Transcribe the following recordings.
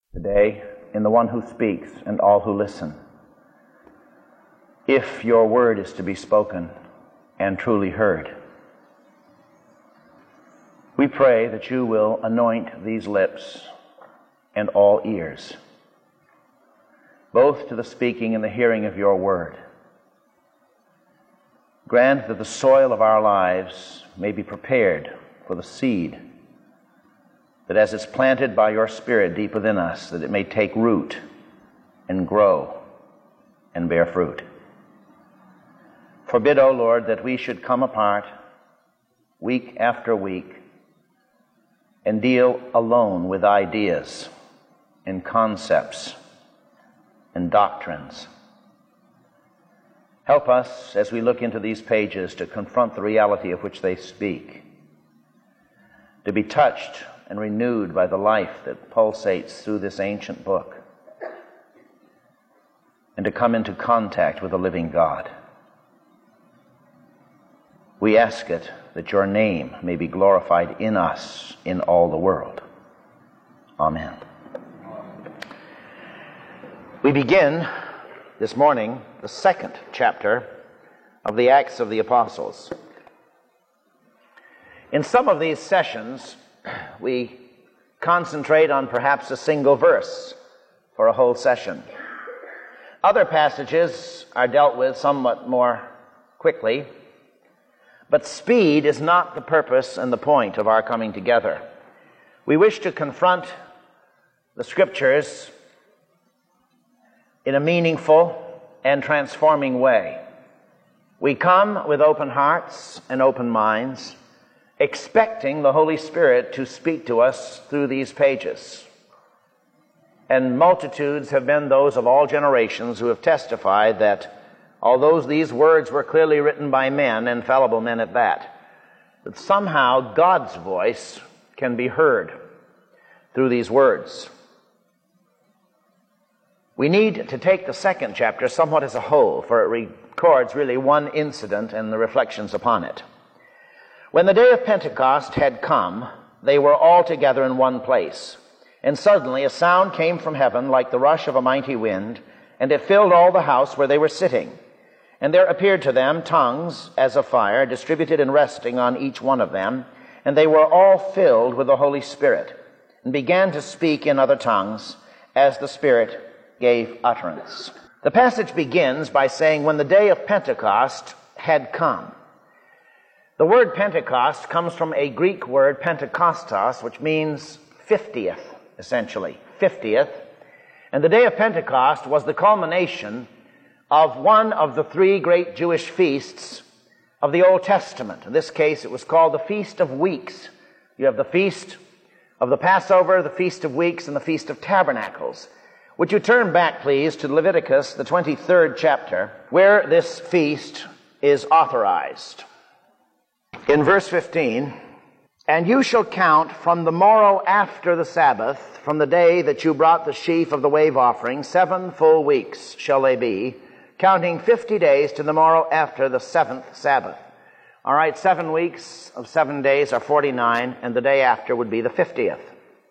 today in the one who speaks and all who listen. If your word is to be spoken and truly heard, we pray that you will anoint these lips and all ears, both to the speaking and the hearing of your word. Grant that the soil of our lives may be prepared for the seed, that as it's planted by your Spirit deep within us, that it may take root and grow and bear fruit. Forbid, O Lord, that we should come apart week after week and deal alone with ideas and concepts and doctrines. Help us, as we look into these pages, to confront the reality of which they speak, to be touched and renewed by the life that pulsates through this ancient book, and to come into contact with the living God. We ask it that your name may be glorified in us, in all the world. Amen. We begin this morning the second chapter of the Acts of the Apostles. In some of these sessions, we concentrate on perhaps a single verse for a whole session. Other passages are dealt with somewhat more quickly, but speed is not the purpose and the point of our coming together. We wish to confront the Scriptures in a meaningful and transforming way. We come with open hearts and open minds, expecting the Holy Spirit to speak to us through these pages. And multitudes have been those of all generations who have testified that although these words were clearly written by men, and fallible men at that somehow God's voice can be heard through these words. We need to take the second chapter somewhat as a whole, for it records really one incident and the reflections upon it. When the day of Pentecost had come, they were all together in one place. And suddenly a sound came from heaven like the rush of a mighty wind, and it filled all the house where they were sitting. And there appeared to them tongues as of fire, distributed and resting on each one of them. And they were all filled with the Holy Spirit, and began to speak in other tongues as the Spirit gave utterance. The passage begins by saying, when the day of Pentecost had come. The word Pentecost comes from a Greek word, Pentekostos, which means 50th, essentially, 50th. And the day of Pentecost was the culmination of one of the three great Jewish feasts of the Old Testament. In this case, it was called the Feast of Weeks. You have the Feast of the Passover, the Feast of Weeks, and the Feast of Tabernacles. Would you turn back, please, to Leviticus, the 23rd chapter, where this feast is authorized. In verse 15, and you shall count from the morrow after the Sabbath, from the day that you brought the sheaf of the wave offering, 7 full weeks shall they be, counting 50 days to the morrow after the 7th Sabbath. All right, 7 weeks of 7 days are 49, and the day after would be the 50th.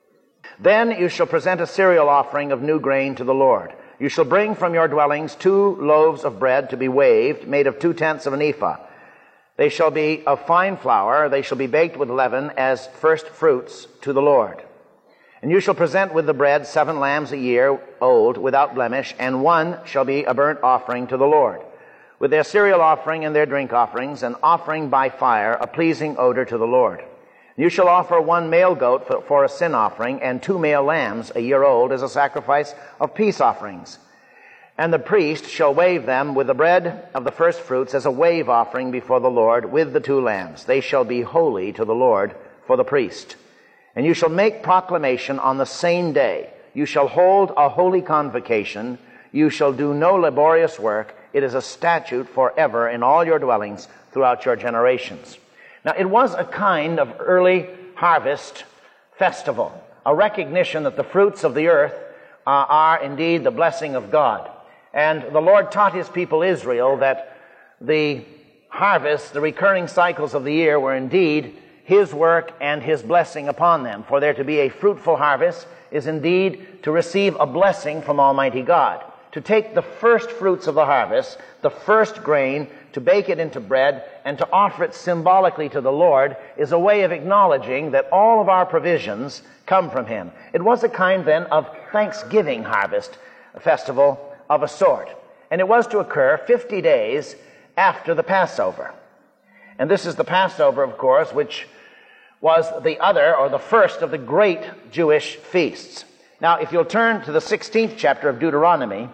Then you shall present a cereal offering of new grain to the Lord. You shall bring from your dwellings 2 loaves of bread to be waved, made of 2/10 of an ephah. They shall be of fine flour. They shall be baked with leaven as first fruits to the Lord. And you shall present with the bread 7 lambs a year old without blemish, and 1 shall be a burnt offering to the Lord, with their cereal offering and their drink offerings, an offering by fire, a pleasing odor to the Lord. You shall offer 1 male goat for a sin offering, and 2 male lambs a year old as a sacrifice of peace offerings. And the priest shall wave them with the bread of the first fruits as a wave offering before the Lord with the 2 lambs. They shall be holy to the Lord for the priest. And you shall make proclamation on the same day. You shall hold a holy convocation. You shall do no laborious work. It is a statute forever in all your dwellings throughout your generations. Now, it was a kind of early harvest festival, a recognition that the fruits of the earth are indeed the blessing of God. And the Lord taught his people Israel that the harvest, the recurring cycles of the year, were indeed His work and His blessing upon them. For there to be a fruitful harvest is indeed to receive a blessing from Almighty God. To take the first fruits of the harvest, the first grain, to bake it into bread, and to offer it symbolically to the Lord is a way of acknowledging that all of our provisions come from Him. It was a kind then of Thanksgiving harvest, a festival of a sort. And it was to occur 50 days after the Passover. And this is the Passover, of course, which was the other, or the first of the great Jewish feasts. Now, if you'll turn to the 16th chapter of Deuteronomy,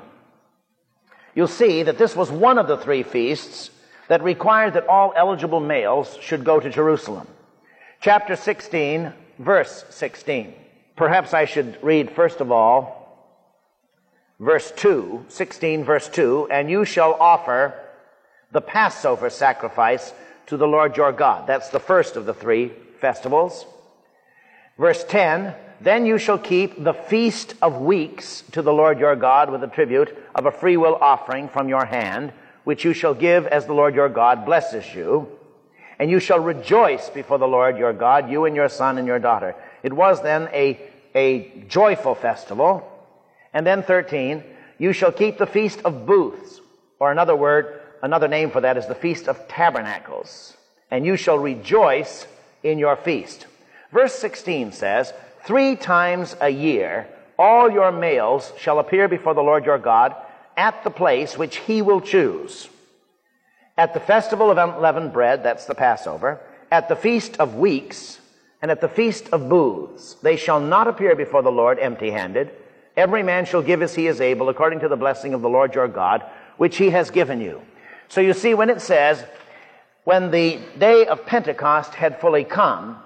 you'll see that this was one of the three feasts that required that all eligible males should go to Jerusalem. Chapter 16, verse 16. Perhaps I should read, first of all, verse 2, 16, verse 2, and you shall offer the Passover sacrifice to the Lord your God. That's the first of the three festivals. Verse 10, then you shall keep the Feast of Weeks to the Lord your God with a tribute of a freewill offering from your hand, which you shall give as the Lord your God blesses you. And you shall rejoice before the Lord your God, you and your son and your daughter. It was then a joyful festival. And then 13, you shall keep the Feast of Booths, or another name for that is the Feast of Tabernacles. And you shall rejoice in your feast. Verse 16 says, 3 times a year all your males shall appear before the Lord your God at the place which He will choose. At the festival of unleavened bread, that's the Passover, at the Feast of Weeks, and at the Feast of Booths. They shall not appear before the Lord empty-handed. Every man shall give as he is able, according to the blessing of the Lord your God, which He has given you. So you see, when it says, when the day of Pentecost had fully come,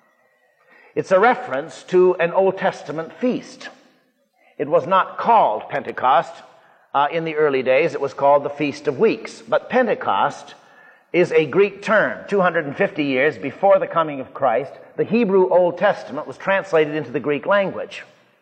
it's a reference to an Old Testament feast. It was not called Pentecost in the early days. It was called the Feast of Weeks. But Pentecost is a Greek term. 250 years before the coming of Christ, the Hebrew Old Testament was translated into the Greek language.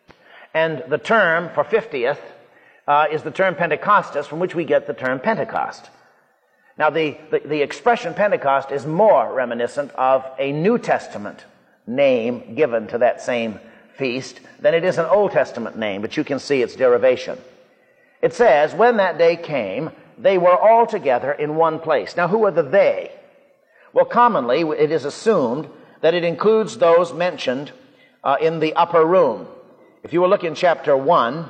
And the term for 50th is the term Pentecostus, from which we get the term Pentecost. Now, the expression Pentecost is more reminiscent of a New Testament name given to that same feast than it is an Old Testament name, but you can see its derivation. It says, when that day came, they were all together in one place. Now, who are the they? Well, commonly, it is assumed that it includes those mentioned in the upper room. If you will look in chapter 1,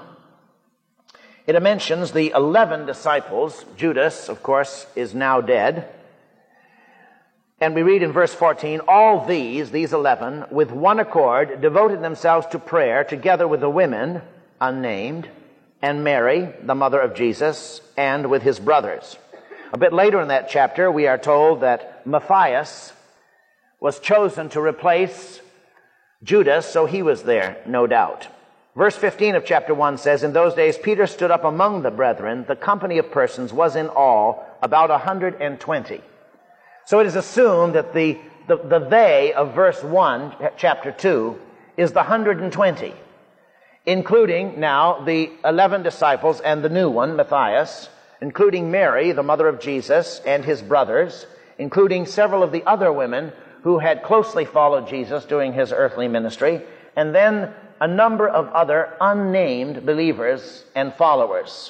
it mentions the 11 disciples. Judas, of course, is now dead. And we read in verse 14, all these 11, with one accord, devoted themselves to prayer together with the women, unnamed, and Mary, the mother of Jesus, and with his brothers. A bit later in that chapter, we are told that Matthias was chosen to replace Judas, so he was there, no doubt. Verse 15 of chapter 1 says, in those days Peter stood up among the brethren. The company of persons was in all about 120. So it is assumed that the they of verse 1, chapter 2, is the 120, including now the 11 disciples and the new one, Matthias, including Mary, the mother of Jesus, and his brothers, including several of the other women who had closely followed Jesus during his earthly ministry, and then a number of other unnamed believers and followers.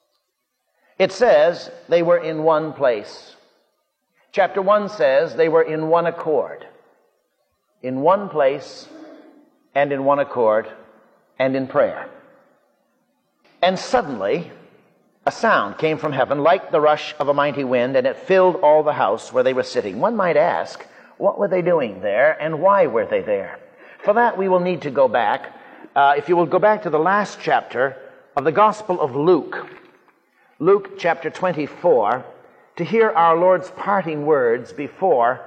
It says they were in one place. Chapter 1 says they were in one accord, in one place and in one accord and in prayer. And suddenly a sound came from heaven like the rush of a mighty wind, and it filled all the house where they were sitting. One might ask, what were they doing there and why were they there? For that we will need to go back. If you will go back to the last chapter of the Gospel of Luke, Luke chapter 24, to hear our Lord's parting words before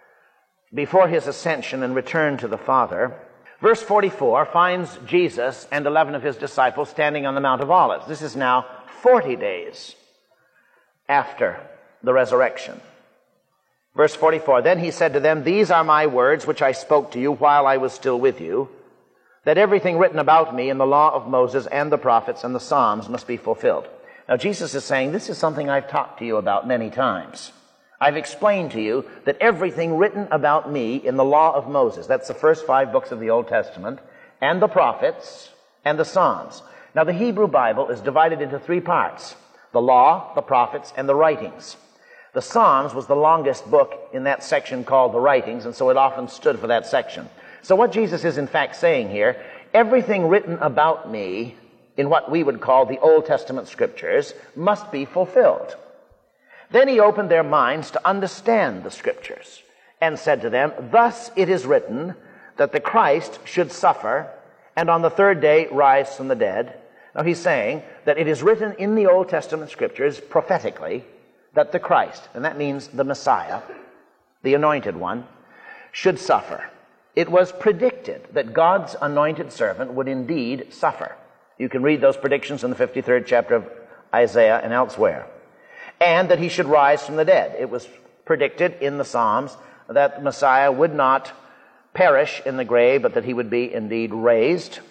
his ascension and return to the Father. Verse 44 finds Jesus and 11 of his disciples standing on the Mount of Olives. This is now 40 days after the resurrection. Verse 44, then he said to them, these are my words which I spoke to you while I was still with you, that everything written about me in the law of Moses and the prophets and the Psalms must be fulfilled. Now Jesus is saying, this is something I've talked to you about many times. I've explained to you that everything written about me in the law of Moses, that's the first 5 books of the Old Testament, and the prophets, and the Psalms. Now, the Hebrew Bible is divided into 3 parts: the law, the prophets, and the writings. The Psalms was the longest book in that section called the writings, and so it often stood for that section. So what Jesus is in fact saying here, everything written about me in what we would call the Old Testament Scriptures must be fulfilled. Then he opened their minds to understand the Scriptures and said to them, "Thus it is written that the Christ should suffer and on the 3rd day rise from the dead." Now he's saying that it is written in the Old Testament Scriptures prophetically that the Christ, and that means the Messiah, the Anointed One, should suffer. It was predicted that God's anointed servant would indeed suffer. You can read those predictions in the 53rd chapter of Isaiah and elsewhere. And that he should rise from the dead. It was predicted in the Psalms that the Messiah would not perish in the grave, but that he would be indeed raised.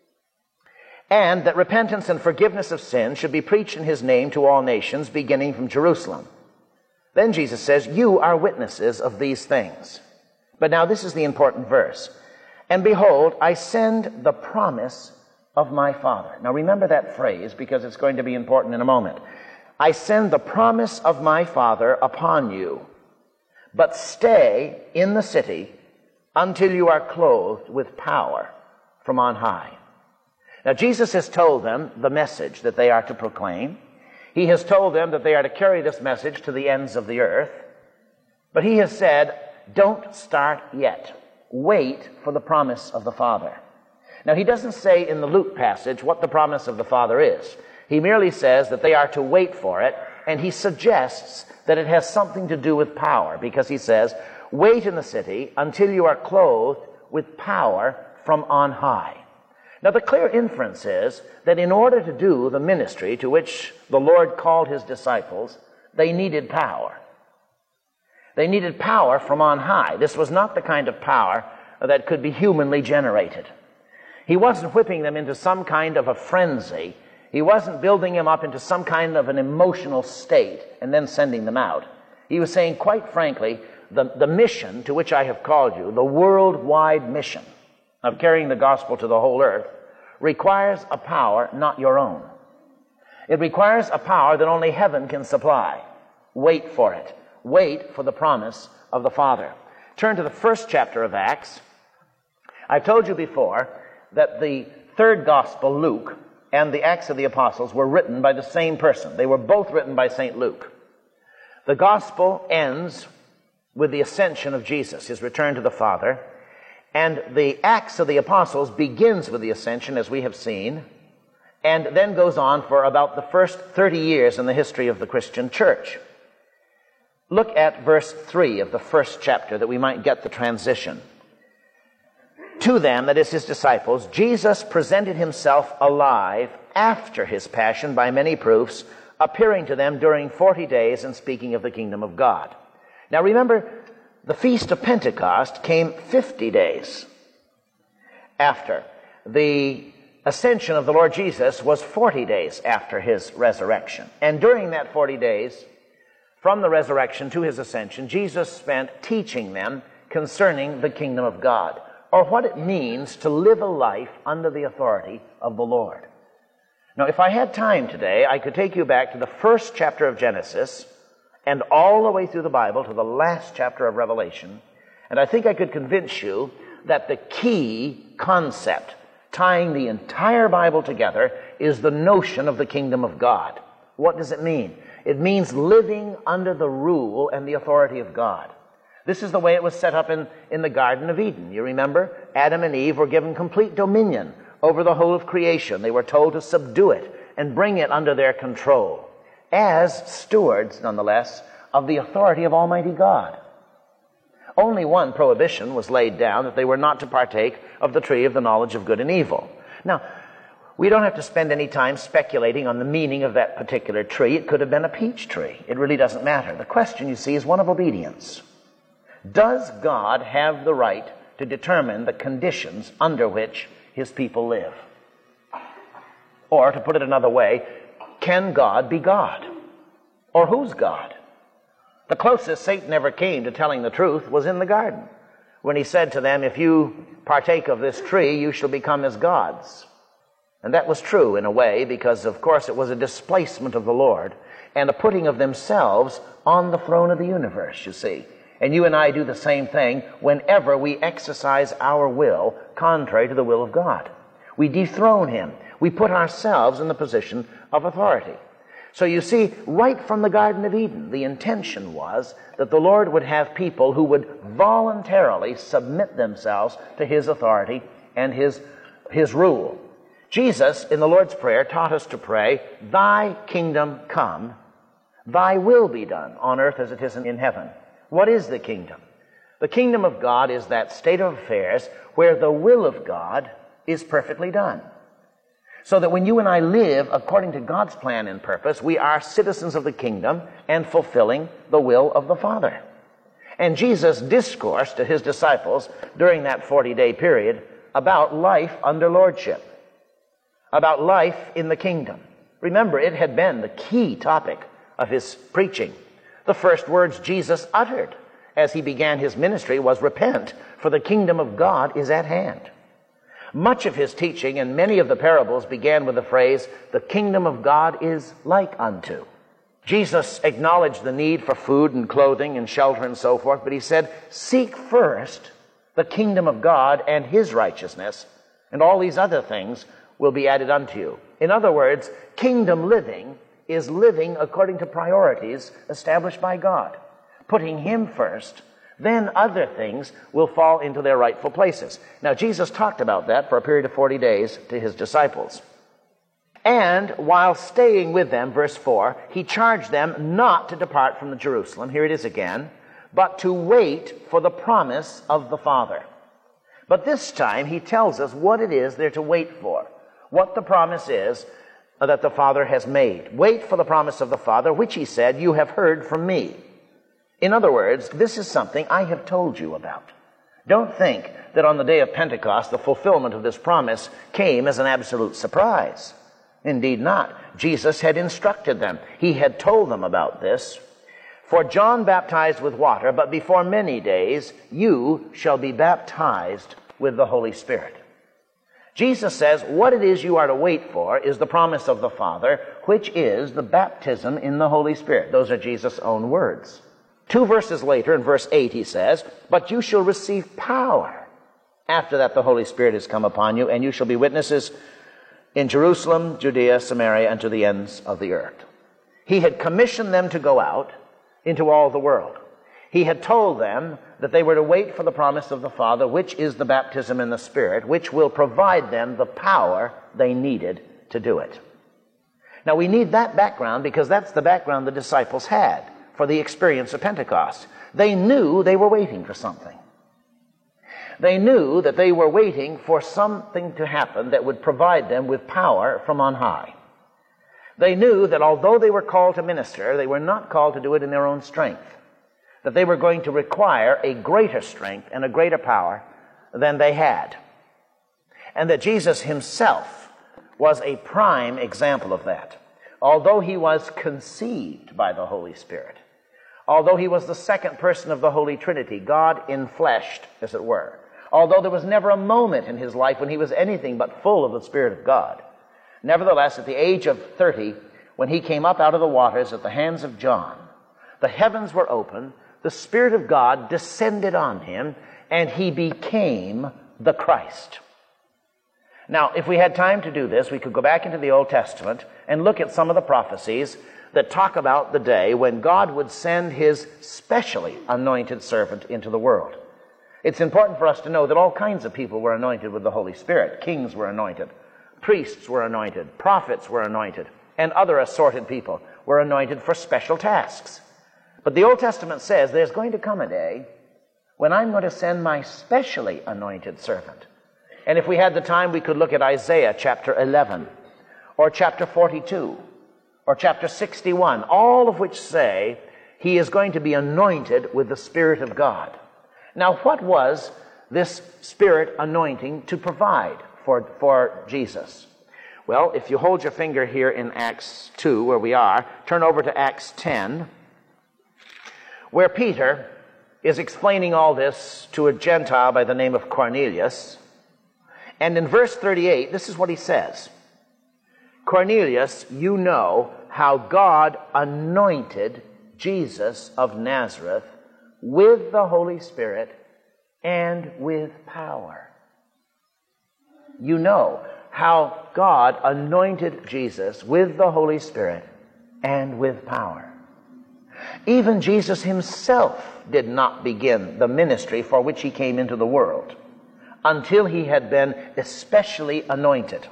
And that repentance and forgiveness of sin should be preached in his name to all nations, beginning from Jerusalem. Then Jesus says, "You are witnesses of these things." But now this is the important verse. "And behold, I send the promise of my Father." Now remember that phrase, because it's going to be important in a moment. "I send the promise of my Father upon you, but stay in the city until you are clothed with power from on high." Now Jesus has told them the message that they are to proclaim. He has told them that they are to carry this message to the ends of the earth. But he has said, don't start yet. Wait for the promise of the Father. Now he doesn't say in the Luke passage what the promise of the Father is. He merely says that they are to wait for it, and he suggests that it has something to do with power, because he says, "Wait in the city until you are clothed with power from on high." Now the clear inference is that in order to do the ministry to which the Lord called his disciples, they needed power. They needed power from on high. This was not the kind of power that could be humanly generated. He wasn't whipping them into some kind of a frenzy. He wasn't building them up into some kind of an emotional state and then sending them out. He was saying, quite frankly, the mission to which I have called you, the worldwide mission of carrying the gospel to the whole earth, requires a power not your own. It requires a power that only heaven can supply. Wait for it. Wait for the promise of the Father. Turn to the 1st chapter of Acts. I've told you before that the 3rd gospel, Luke, and the Acts of the Apostles were written by the same person. They were both written by St. Luke. The gospel ends with the ascension of Jesus, his return to the Father, and the Acts of the Apostles begins with the ascension, as we have seen, and then goes on for about the first 30 years in the history of the Christian church. Look at verse 3 of the 1st chapter that we might get the transition. "To them," that is his disciples, "Jesus presented himself alive after his passion by many proofs, appearing to them during 40 days and speaking of the kingdom of God." Now remember, the Feast of Pentecost came 50 days after. The ascension of the Lord Jesus was 40 days after his resurrection. And during that 40 days, from the resurrection to his ascension, Jesus spent teaching them concerning the kingdom of God, or what it means to live a life under the authority of the Lord. Now, if I had time today, I could take you back to the 1st chapter of Genesis and all the way through the Bible to the last chapter of Revelation, and I think I could convince you that the key concept tying the entire Bible together is the notion of the kingdom of God. What does it mean? It means living under the rule and the authority of God. This is the way it was set up in the Garden of Eden. You remember? Adam and Eve were given complete dominion over the whole of creation. They were told to subdue it and bring it under their control, as stewards, nonetheless, of the authority of Almighty God. Only one prohibition was laid down, that they were not to partake of the tree of the knowledge of good and evil. Now, we don't have to spend any time speculating on the meaning of that particular tree. It could have been a peach tree. It really doesn't matter. The question, you see, is one of obedience. Does God have the right to determine the conditions under which his people live? Or, to put it another way, can God be God? Or who's God? The closest Satan ever came to telling the truth was in the garden, when he said to them, if you partake of this tree, you shall become as gods. And that was true in a way, because of course it was a displacement of the Lord and a putting of themselves on the throne of the universe, you see. And you and I do the same thing whenever we exercise our will contrary to the will of God. We dethrone him. We put ourselves in the position of authority. So you see, right from the Garden of Eden, the intention was that the Lord would have people who would voluntarily submit themselves to his authority and his rule. Jesus, in the Lord's Prayer, taught us to pray, "Thy kingdom come, thy will be done on earth as it is in heaven." What is the kingdom? The kingdom of God is that state of affairs where the will of God is perfectly done. So that when you and I live according to God's plan and purpose, we are citizens of the kingdom and fulfilling the will of the Father. And Jesus discoursed to his disciples during that 40-day period about life under lordship, about life in the kingdom. Remember, it had been the key topic of his preaching. The first words Jesus uttered as he began his ministry was, "Repent, for the kingdom of God is at hand." Much of his teaching and many of the parables began with the phrase, "The kingdom of God is like unto." Jesus acknowledged the need for food and clothing and shelter and so forth, but he said, "Seek first the kingdom of God and his righteousness, and all these other things will be added unto you." In other words, kingdom living is living according to priorities established by God, putting him first. Then other things will fall into their rightful places. Now, Jesus talked about that for a period of 40 days to his disciples. And while staying with them, verse 4, he charged them not to depart from Jerusalem, here it is again, but to wait for the promise of the Father. But this time he tells us what it is they're to wait for, what the promise is that the Father has made. Wait for the promise of the Father, which he said, "You have heard from me." In other words, this is something I have told you about. Don't think that on the day of Pentecost the fulfillment of this promise came as an absolute surprise. Indeed not. Jesus had instructed them. He had told them about this. "For John baptized with water, but before many days you shall be baptized with the Holy Spirit." Jesus says what it is you are to wait for is the promise of the Father, which is the baptism in the Holy Spirit. Those are Jesus' own words. 2 verses later, in verse 8, he says, "But you shall receive power. After that the Holy Spirit has come upon you, and you shall be witnesses in Jerusalem, Judea, Samaria, and to the ends of the earth." He had commissioned them to go out into all the world. He had told them that they were to wait for the promise of the Father, which is the baptism in the Spirit, which will provide them the power they needed to do it. Now, we need that background because that's the background the disciples had for the experience of Pentecost. They knew they were waiting for something. They knew that they were waiting for something to happen that would provide them with power from on high. They knew that although they were called to minister, they were not called to do it in their own strength, that they were going to require a greater strength and a greater power than they had, and that Jesus himself was a prime example of that. Although he was conceived by the Holy Spirit, although he was the second person of the Holy Trinity, God infleshed, as it were, although there was never a moment in his life when he was anything but full of the Spirit of God, nevertheless, at the age of 30, when he came up out of the waters at the hands of John, the heavens were opened, the Spirit of God descended on him, and he became the Christ. Now, if we had time to do this, we could go back into the Old Testament and look at some of the prophecies that talk about the day when God would send his specially anointed servant into the world. It's important for us to know that all kinds of people were anointed with the Holy Spirit. Kings were anointed, priests were anointed, prophets were anointed, and other assorted people were anointed for special tasks. But the Old Testament says there's going to come a day when I'm going to send my specially anointed servant. And if we had the time, we could look at Isaiah chapter 11, or chapter 42, or chapter 61, all of which say he is going to be anointed with the Spirit of God. Now, what was this Spirit anointing to provide for Jesus? Well, if you hold your finger here in Acts 2, where we are, turn over to Acts 10. where Peter is explaining all this to a Gentile by the name of Cornelius. And in verse 38, this is what he says. Cornelius, you know how God anointed Jesus of Nazareth with the Holy Spirit and with power. You know how God anointed Jesus with the Holy Spirit and with power. Even Jesus himself did not begin the ministry for which he came into the world until he had been especially anointed.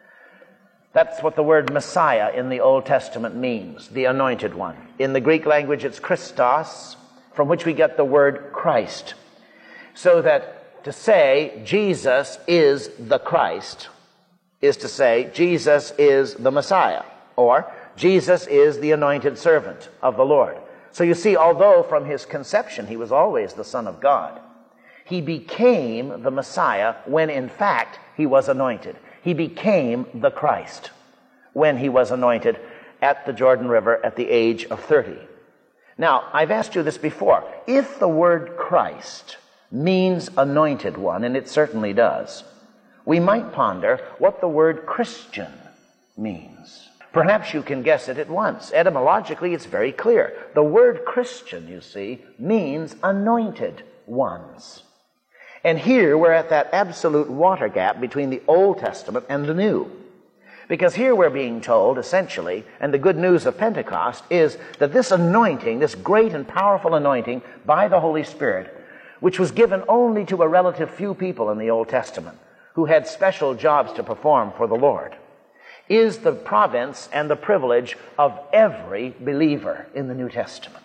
That's what the word Messiah in the Old Testament means, the anointed one. In the Greek language, it's Christos, from which we get the word Christ. So that to say Jesus is the Christ is to say Jesus is the Messiah, or Jesus is the anointed servant of the Lord. So you see, although from his conception he was always the Son of God, he became the Messiah when in fact he was anointed. He became the Christ when he was anointed at the Jordan River at the age of 30. Now, I've asked you this before. If the word Christ means anointed one, and it certainly does, we might ponder what the word Christian means. Perhaps you can guess it at once. Etymologically, it's very clear. The word Christian, you see, means anointed ones. And here we're at that absolute water gap between the Old Testament and the New. Because here we're being told, essentially, and the good news of Pentecost is that this anointing, this great and powerful anointing by the Holy Spirit, which was given only to a relative few people in the Old Testament, who had special jobs to perform for the Lord, is the province and the privilege of every believer in the New Testament.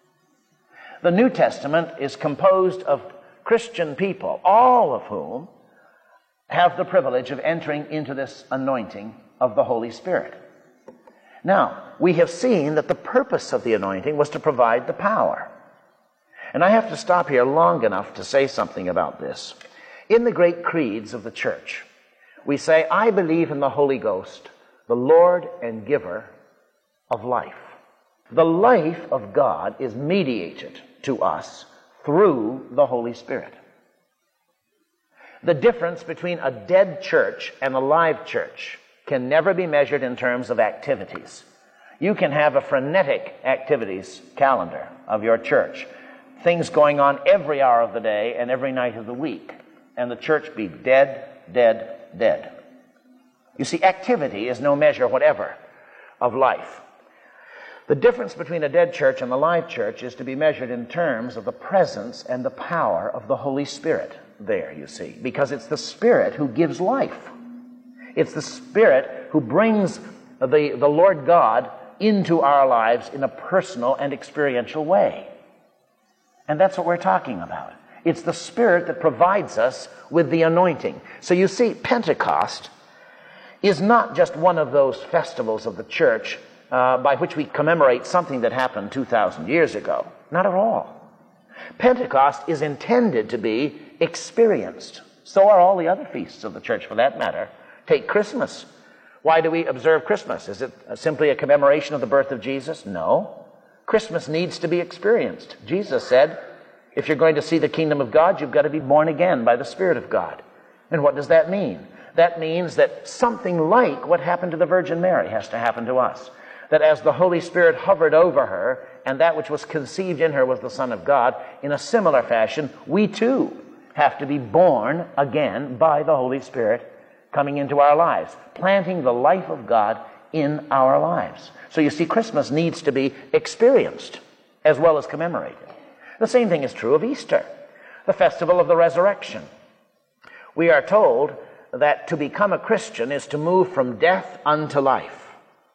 The New Testament is composed of Christian people, all of whom have the privilege of entering into this anointing of the Holy Spirit. Now, we have seen that the purpose of the anointing was to provide the power. And I have to stop here long enough to say something about this. In the great creeds of the church, we say, I believe in the Holy Ghost, the Lord and giver of life. The life of God is mediated to us through the Holy Spirit. The difference between a dead church and a live church can never be measured in terms of activities. You can have a frenetic activities calendar of your church, things going on every hour of the day and every night of the week, and the church be dead, dead, dead. You see, activity is no measure whatever of life. The difference between a dead church and a live church is to be measured in terms of the presence and the power of the Holy Spirit there, you see, because it's the Spirit who gives life. It's the Spirit who brings the Lord God into our lives in a personal and experiential way. And that's what we're talking about. It's the Spirit that provides us with the anointing. So you see, Pentecost is not just one of those festivals of the church by which we commemorate something that happened 2,000 years ago. Not at all. Pentecost is intended to be experienced. So are all the other feasts of the church, for that matter. Take Christmas. Why do we observe Christmas? Is it simply a commemoration of the birth of Jesus? No. Christmas needs to be experienced. Jesus said, if you're going to see the kingdom of God, you've got to be born again by the Spirit of God. And what does that mean? That means that something like what happened to the Virgin Mary has to happen to us. That as the Holy Spirit hovered over her, and that which was conceived in her was the Son of God, in a similar fashion, we too have to be born again by the Holy Spirit coming into our lives, planting the life of God in our lives. So you see, Christmas needs to be experienced as well as commemorated. The same thing is true of Easter, the festival of the resurrection. We are told that to become a Christian is to move from death unto life,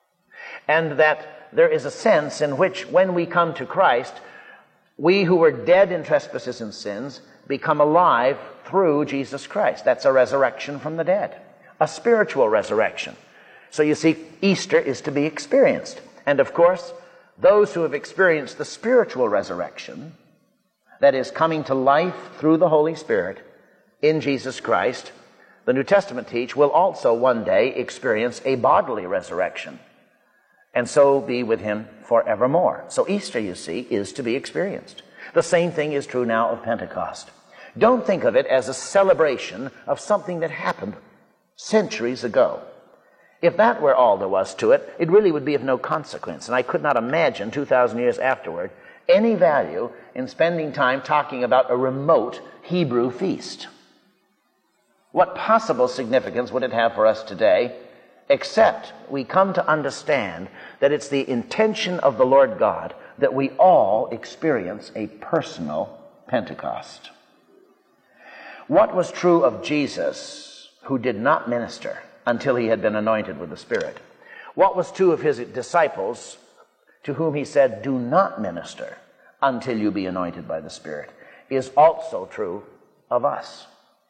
and that there is a sense in which when we come to Christ, we who were dead in trespasses and sins become alive through Jesus Christ. That's a resurrection from the dead, a spiritual resurrection. So you see, Easter is to be experienced. And of course, those who have experienced the spiritual resurrection, that is, coming to life through the Holy Spirit in Jesus Christ, the New Testament teach, will also one day experience a bodily resurrection. and so be with him forevermore. So Easter, you see, is to be experienced. The same thing is true now of Pentecost. Don't think of it as a celebration of something that happened centuries ago. If that were all there was to it, it really would be of no consequence. And I could not imagine 2,000 years afterward any value in spending time talking about a remote Hebrew feast. What possible significance would it have for us today, except we come to understand that it's the intention of the Lord God that we all experience a personal Pentecost. What was true of Jesus, who did not minister until he had been anointed with the Spirit? What was true of his disciples, to whom he said, do not minister until you be anointed by the Spirit, is also true of us.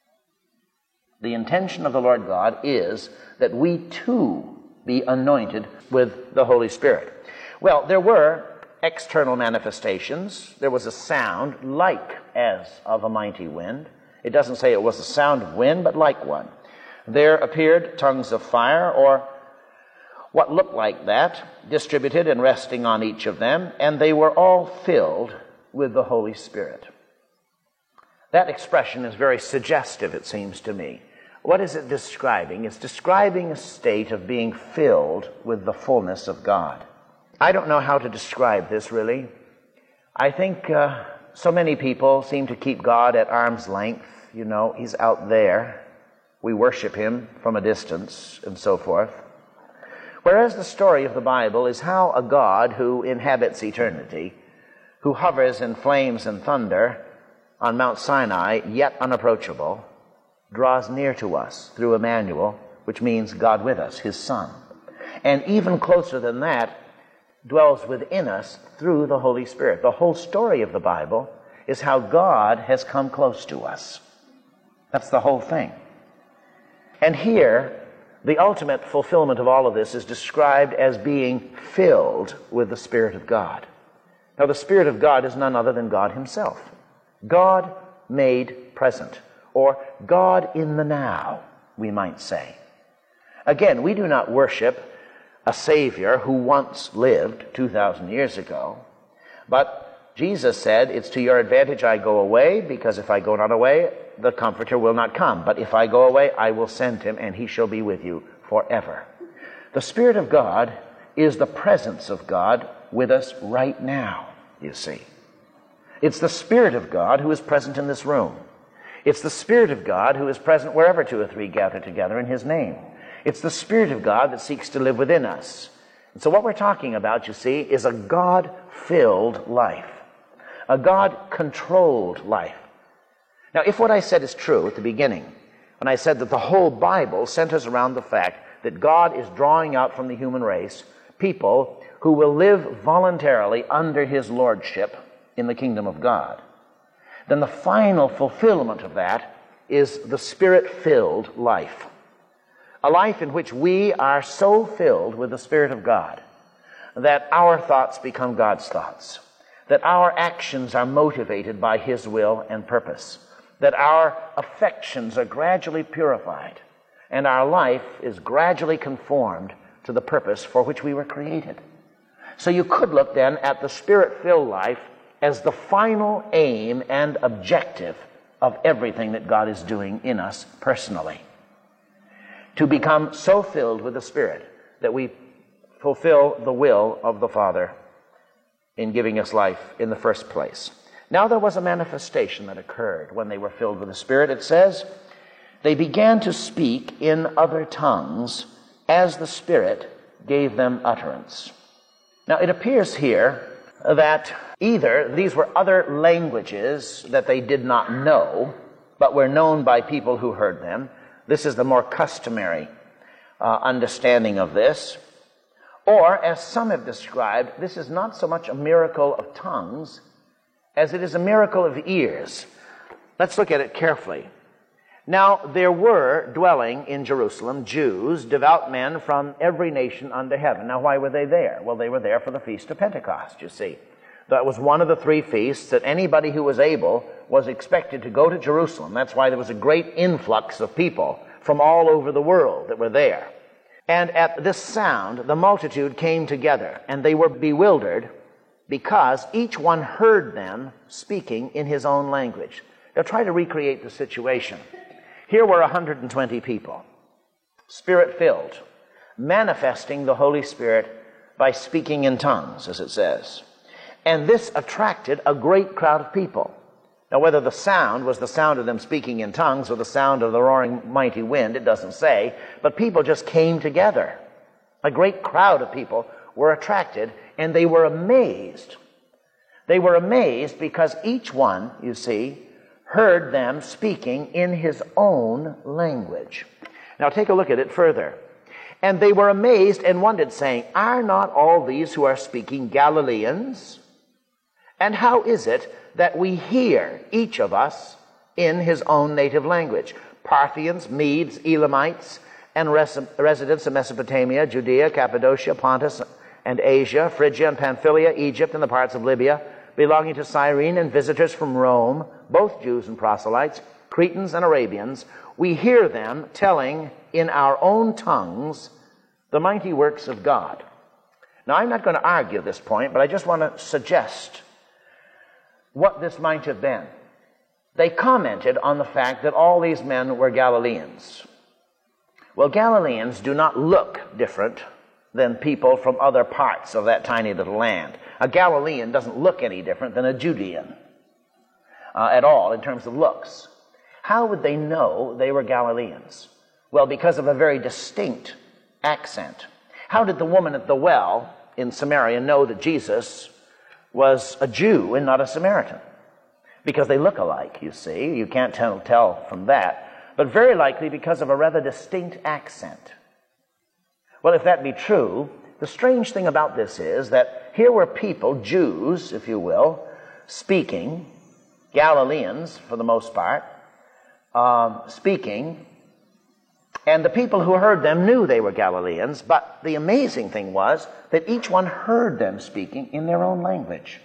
The intention of the Lord God is that we too be anointed with the Holy Spirit. Well, there were external manifestations. There was a sound like as of a mighty wind. It doesn't say it was a sound of wind, but like one. There appeared tongues of fire, or what looked like that, distributed and resting on each of them, and they were all filled with the Holy Spirit. That expression is very suggestive, it seems to me. What is it describing? It's describing a state of being filled with the fullness of God. I don't know how to describe this, really. I think so many people seem to keep God at arm's length. You know, he's out there. We worship him from a distance and so forth. Whereas the story of the Bible is how a God who inhabits eternity, who hovers in flames and thunder on Mount Sinai, yet unapproachable, draws near to us through Emmanuel, which means God with us, his Son. And even closer than that, dwells within us through the Holy Spirit. The whole story of the Bible is how God has come close to us. That's the whole thing. And here, the ultimate fulfillment of all of this is described as being filled with the Spirit of God. Now, the Spirit of God is none other than God himself. God made present, or God in the now, we might say. Again, we do not worship a Savior who once lived 2,000 years ago, but Jesus said, it's to your advantage I go away, because if I go not away, the Comforter will not come. But if I go away, I will send him, and he shall be with you forever. The Spirit of God is the presence of God with us right now, you see. It's the Spirit of God who is present in this room. It's the Spirit of God who is present wherever two or three gather together in his name. It's the Spirit of God that seeks to live within us. And so what we're talking about, you see, is a God-filled life, a God-controlled life. Now, if what I said is true at the beginning, when I said that the whole Bible centers around the fact that God is drawing out from the human race people who will live voluntarily under his lordship in the kingdom of God, then the final fulfillment of that is the Spirit-filled life. A life in which we are so filled with the Spirit of God that our thoughts become God's thoughts, that our actions are motivated by his will and purpose, that our affections are gradually purified, and our life is gradually conformed to the purpose for which we were created. So you could look then at the Spirit-filled life as the final aim and objective of everything that God is doing in us personally. To become so filled with the Spirit that we fulfill the will of the Father in giving us life in the first place. Now there was a manifestation that occurred when they were filled with the Spirit. It says, they began to speak in other tongues as the Spirit gave them utterance. Now it appears here that either these were other languages that they did not know, but were known by people who heard them. This is the more customary understanding of this. Or, as some have described, this is not so much a miracle of tongues as it is a miracle of ears. Let's look at it carefully. Now, there were dwelling in Jerusalem Jews, devout men from every nation under heaven. Now, why were they there? Well, they were there for the Feast of Pentecost, you see. That was one of the three feasts that anybody who was able was expected to go to Jerusalem. That's why there was a great influx of people from all over the world that were there. And at this sound, the multitude came together, and they were bewildered, because each one heard them speaking in his own language. Now try to recreate the situation. Here were 120 people, Spirit-filled, manifesting the Holy Spirit by speaking in tongues, as it says. And this attracted a great crowd of people. Now, whether the sound was the sound of them speaking in tongues or the sound of the roaring mighty wind, it doesn't say, but people just came together. A great crowd of people were attracted, and they were amazed. They were amazed because each one, you see, heard them speaking in his own language. Now, take a look at it further. And they were amazed and wondered, saying, "Are not all these who are speaking Galileans? And how is it that we hear, each of us, in his own native language? Parthians, Medes, Elamites, and residents of Mesopotamia, Judea, Cappadocia, Pontus, and Asia, Phrygia and Pamphylia, Egypt, and the parts of Libya, belonging to Cyrene, and visitors from Rome, both Jews and proselytes, Cretans and Arabians, we hear them telling in our own tongues the mighty works of God." Now, I'm not going to argue this point, but I just want to suggest what this might have been. They commented on the fact that all these men were Galileans. Well, Galileans do not look different than people from other parts of that tiny little land. A Galilean doesn't look any different than a Judean at all in terms of looks. How would they know they were Galileans? Well, because of a very distinct accent. How did the woman at the well in Samaria know that Jesus was a Jew and not a Samaritan? Because they look alike, you see. You can't tell from that. But very likely because of a rather distinct accent. Well, if that be true, the strange thing about this is that here were people, Jews, if you will, speaking, Galileans for the most part, speaking, and the people who heard them knew they were Galileans, but the amazing thing was that each one heard them speaking in their own language.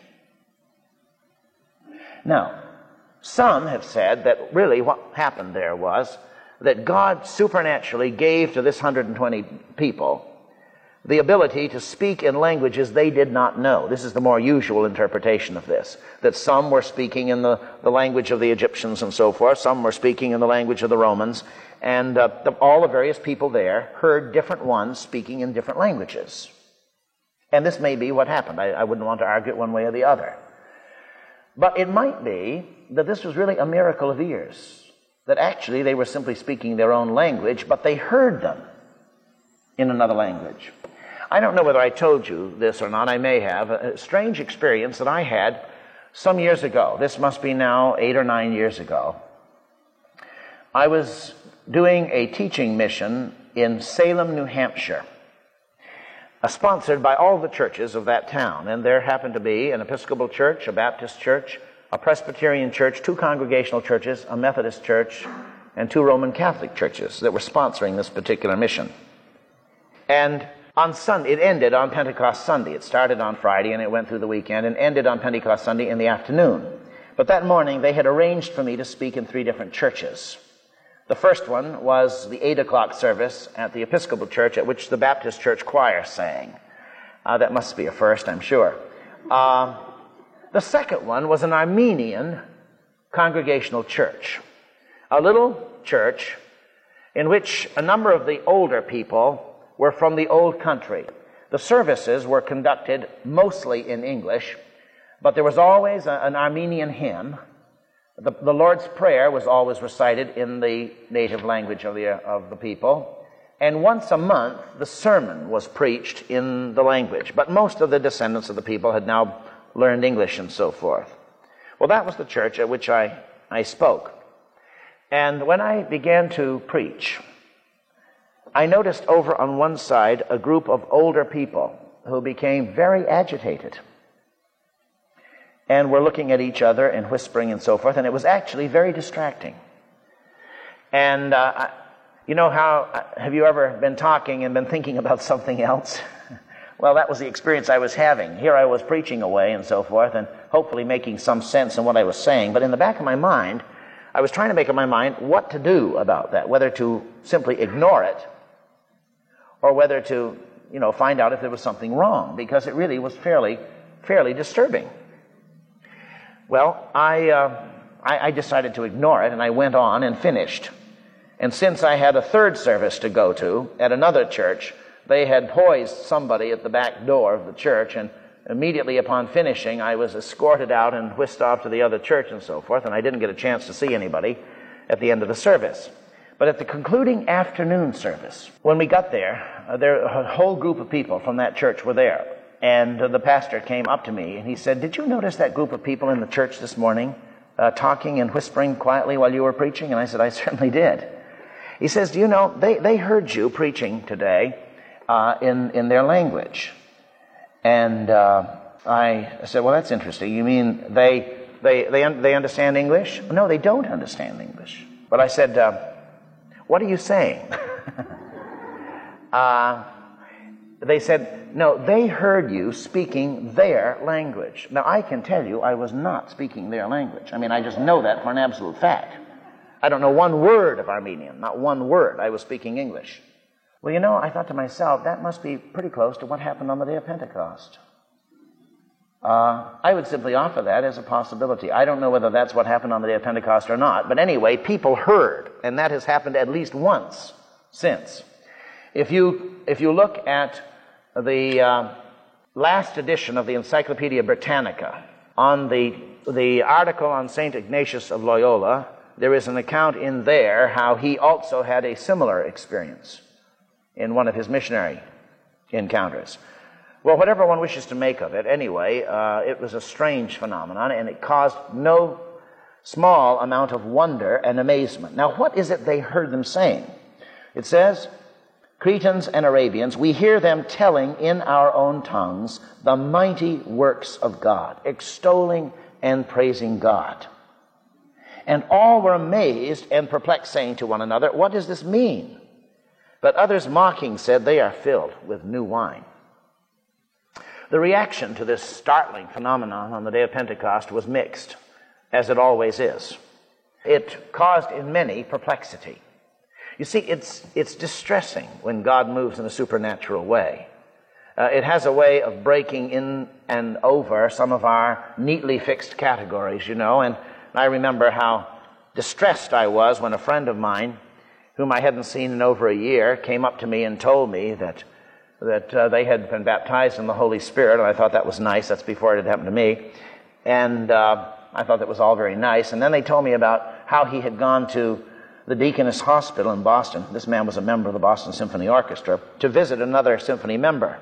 Now, some have said that really what happened there was that God supernaturally gave to this 120 people the ability to speak in languages they did not know. This is the more usual interpretation of this, that some were speaking in the language of the Egyptians and so forth, some were speaking in the language of the Romans, and all the various people there heard different ones speaking in different languages. And this may be what happened. I wouldn't want to argue it one way or the other. But it might be that this was really a miracle of ears, that actually they were simply speaking their own language, but they heard them in another language. I don't know whether I told you this or not. I may have. A strange experience that I had some years ago. This must be now 8 or 9 years ago. I was doing a teaching mission in Salem, New Hampshire, sponsored by all the churches of that town. And there happened to be an Episcopal church, a Baptist church, a Presbyterian church, 2 Congregational churches, a Methodist church, and 2 Roman Catholic churches that were sponsoring this particular mission. And on Sunday, it ended on Pentecost Sunday. It started on Friday and it went through the weekend and ended on Pentecost Sunday in the afternoon. But that morning they had arranged for me to speak in 3 different churches. The first one was the 8 o'clock service at the Episcopal church, at which the Baptist church choir sang. That must be a first, I'm sure. The second one was an Armenian Congregational church, a little church in which a number of the older people were from the old country. The services were conducted mostly in English, but there was always an Armenian hymn. The Lord's Prayer was always recited in the native language of the people. And once a month, the sermon was preached in the language. But most of the descendants of the people had now learned English and so forth. Well, that was the church at which I spoke. And when I began to preach, I noticed over on one side a group of older people who became very agitated and were looking at each other and whispering and so forth, and it was actually very distracting. And you know how, have you ever been talking and been thinking about something else? Well, that was the experience I was having. Here I was preaching away and so forth, and hopefully making some sense in what I was saying, but in the back of my mind, I was trying to make up my mind what to do about that, whether to simply ignore it, or whether to, find out if there was something wrong, because it really was fairly disturbing. Well, I decided to ignore it, and I went on and finished. And since I had a third service to go to at another church, they had poised somebody at the back door of the church, and immediately upon finishing, I was escorted out and whisked off to the other church and so forth, and I didn't get a chance to see anybody at the end of the service. But at the concluding afternoon service, when we got there, a whole group of people from that church were there. And the pastor came up to me and he said, "Did you notice that group of people in the church this morning talking and whispering quietly while you were preaching?" And I said, "I certainly did." He says, "Do you know, they heard you preaching today in their language." And I said, "Well, that's interesting. You mean they understand English?" "No, they don't understand English." But I said, "What are you saying?" They said, "No, they heard you speaking their language." Now, I can tell you I was not speaking their language. I mean, I just know that for an absolute fact. I don't know one word of Armenian, not one word. I was speaking English. Well, I thought to myself, that must be pretty close to what happened on the day of Pentecost. I would simply offer that as a possibility. I don't know whether that's what happened on the day of Pentecost or not, but anyway, people heard, and that has happened at least once since. If you look at the last edition of the Encyclopedia Britannica, on the article on St. Ignatius of Loyola, there is an account in there how he also had a similar experience in one of his missionary encounters. Well, whatever one wishes to make of it, anyway, it was a strange phenomenon, and it caused no small amount of wonder and amazement. Now, what is it they heard them saying? It says, "Cretans and Arabians, we hear them telling in our own tongues the mighty works of God, extolling and praising God. And all were amazed and perplexed, saying to one another, 'What does this mean?' But others mocking said, 'They are filled with new wine.'" The reaction to this startling phenomenon on the day of Pentecost was mixed, as it always is. It caused in many perplexity. You see, it's distressing when God moves in a supernatural way. It has a way of breaking in and over some of our neatly fixed categories, and I remember how distressed I was when a friend of mine, whom I hadn't seen in over a year, came up to me and told me that they had been baptized in the Holy Spirit, and I thought that was nice. That's before it had happened to me. And I thought that was all very nice. And then they told me about how he had gone to the Deaconess Hospital in Boston. This man was a member of the Boston Symphony Orchestra, to visit another symphony member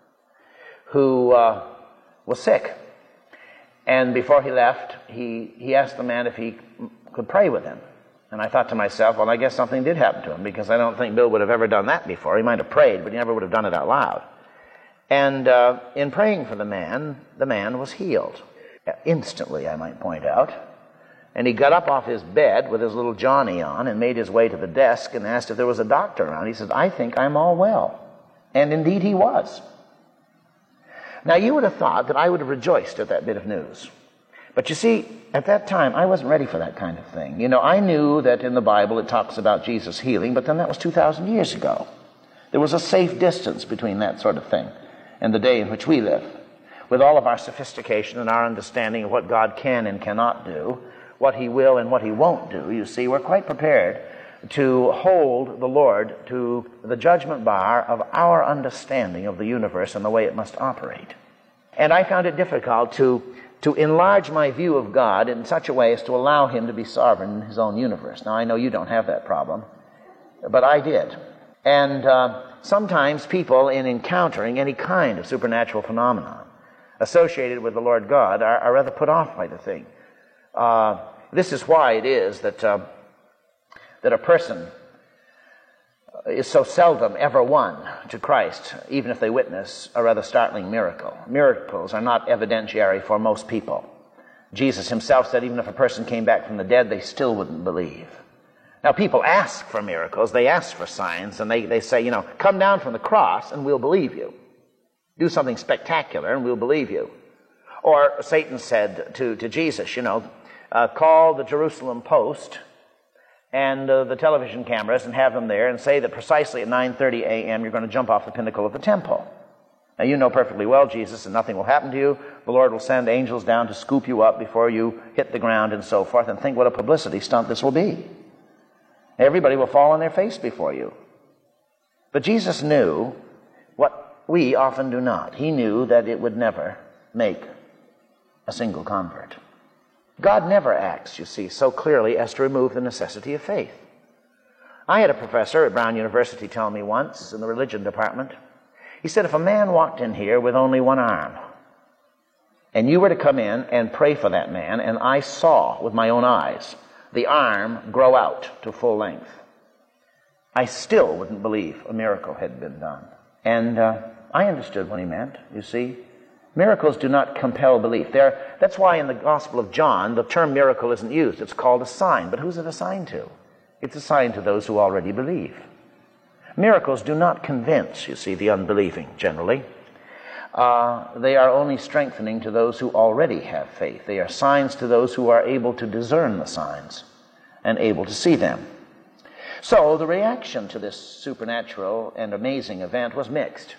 who was sick. And before he left, he asked the man if he could pray with him. And I thought to myself, well, I guess something did happen to him, because I don't think Bill would have ever done that before. He might have prayed, but he never would have done it out loud. And in praying for the man was healed. Instantly, I might point out. And he got up off his bed with his little Johnny on and made his way to the desk and asked if there was a doctor around. He said, "I think I'm all well." And indeed he was. Now, you would have thought that I would have rejoiced at that bit of news. But you see, at that time, I wasn't ready for that kind of thing. I knew that in the Bible it talks about Jesus healing, but then that was 2,000 years ago. There was a safe distance between that sort of thing and the day in which we live. With all of our sophistication and our understanding of what God can and cannot do, what He will and what He won't do, you see, we're quite prepared to hold the Lord to the judgment bar of our understanding of the universe and the way it must operate. And I found it difficult to enlarge my view of God in such a way as to allow Him to be sovereign in His own universe. Now, I know you don't have that problem, but I did. And sometimes people, in encountering any kind of supernatural phenomenon associated with the Lord God, are rather put off by the thing. This is why it is that a person is so seldom ever won to Christ, even if they witness a rather startling miracle. Miracles are not evidentiary for most people. Jesus Himself said even if a person came back from the dead, they still wouldn't believe. Now, people ask for miracles, they ask for signs, and they say, come down from the cross and we'll believe you. Do something spectacular and we'll believe you. Or Satan said to Jesus, call the Jerusalem post and the television cameras and have them there and say that precisely at 9:30 a.m. you're going to jump off the pinnacle of the temple. Now, you know perfectly well, Jesus, and nothing will happen to you. The Lord will send angels down to scoop you up before you hit the ground and so forth, and think what a publicity stunt this will be. Everybody will fall on their face before you. But Jesus knew what we often do not. He knew that it would never make a single convert. God never acts, you see, so clearly as to remove the necessity of faith. I had a professor at Brown University tell me once in the religion department, he said, if a man walked in here with only one arm, and you were to come in and pray for that man, and I saw with my own eyes the arm grow out to full length, I still wouldn't believe a miracle had been done. And I understood what he meant, you see. Miracles do not compel belief. That's why in the Gospel of John, the term miracle isn't used. It's called a sign. But who's it a sign to? It's a sign to those who already believe. Miracles do not convince, you see, the unbelieving, generally. They are only strengthening to those who already have faith. They are signs to those who are able to discern the signs and able to see them. So the reaction to this supernatural and amazing event was mixed.